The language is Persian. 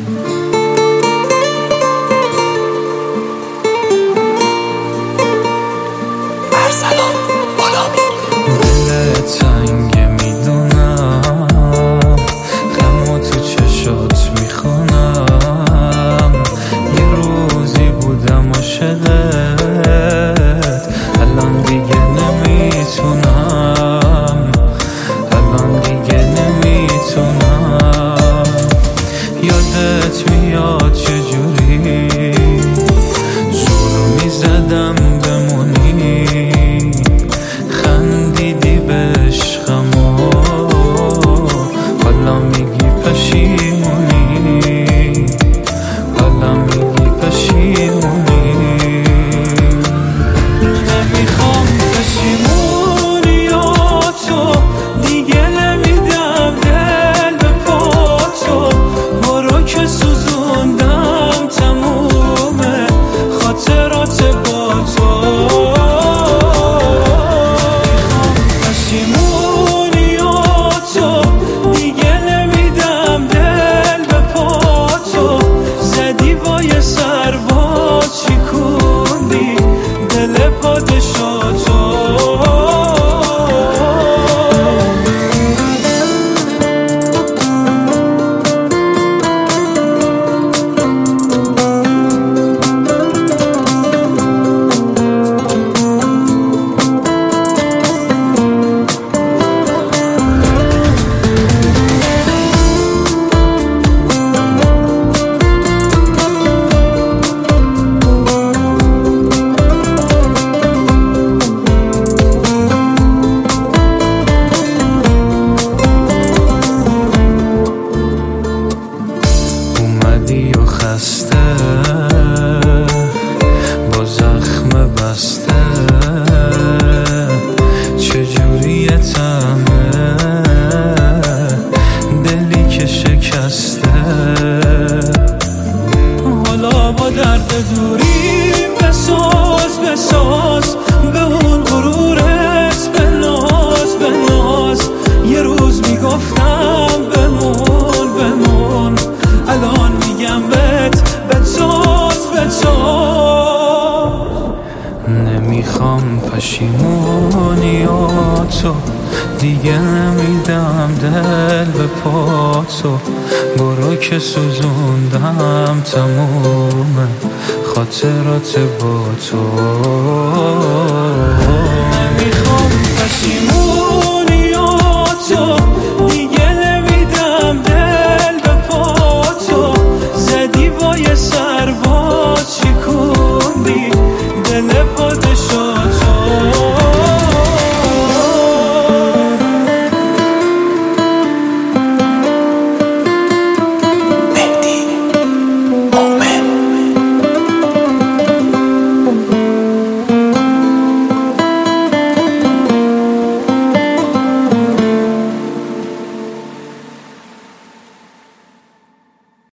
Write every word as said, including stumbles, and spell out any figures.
ارسلان غلامی. دل تنگه میدونم، غمو تو چشات میخونم. یه روزی بودم عاشقت، الان دیگه نمیتونم، الان دیگه نمیتونم. یادت میاد چجوری زورو میزدم بمونی، خندیدی به عشقمو، حالا میگی پشیمونی، حالا میگی پشیمونی. نمیخوام پشیمونیاتو دیگه، نمیدم دل به پاتو، برو که سوزوندم تمومه خاطرات با تو. نمیخوام پشیمونیاتو دیگه، نمیدم دل به پاتو، زدی با یه سرباز شکوندی دل پادشاهتو. اومدی و خسته با زخم بسته، چجوری طعمه دلی که شکسته. حالا با درد دوری بساز بساز به اون غرورت، به ناز به ناز. یه روز میگفتم بمون بمون، الان میگم بهت بتاز بتاز. نمیخوام پشیمونیاتو دیگه، نمیدم دل به پاتو، برو که سوزوندم تمومه خاطرات با تو. نمیخوام پشیمونیاتو